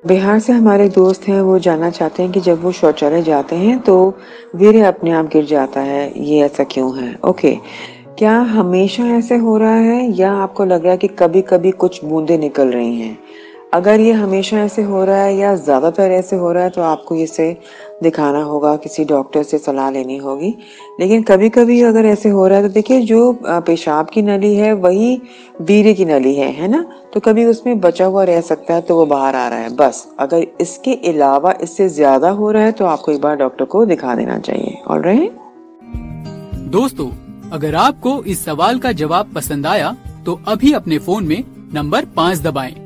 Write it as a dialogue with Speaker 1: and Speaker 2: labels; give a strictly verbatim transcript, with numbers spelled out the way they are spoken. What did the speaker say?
Speaker 1: बिहार से हमारे दोस्त हैं, वो जानना चाहते हैं कि जब वो शौचालय जाते हैं तो वीर्य अपने आप गिर जाता है, ये ऐसा क्यों है? ओके, क्या हमेशा ऐसे हो रहा है या आपको लग रहा है कि कभी-कभी कुछ बूंदें निकल रही हैं? अगर ये हमेशा ऐसे हो रहा है या ज़्यादातर ऐसे हो रहा है तो आपको इसे दिखाना होगा, किसी डॉक्टर से सलाह लेनी होगी। लेकिन कभी-कभी अगर ऐसे हो रहा है तो देखिए जो अ, पेशाब की नली है वही वीर्य की नली है, है ना? तो कभी उसमें बचा हुआ रह सकता है तो वो बाहर आ रहा है, बस। अगर इसके अलावा इससे ज़्यादा हो रहा है तो आपको एक बार डॉक्टर को दिखा देना चाहिए। ऑलराइट?
Speaker 2: दोस्तों, अगर आपको इस सवाल का जवाब पसंद आया तो अभी अपने फोन में नंबर पाँच दबाएं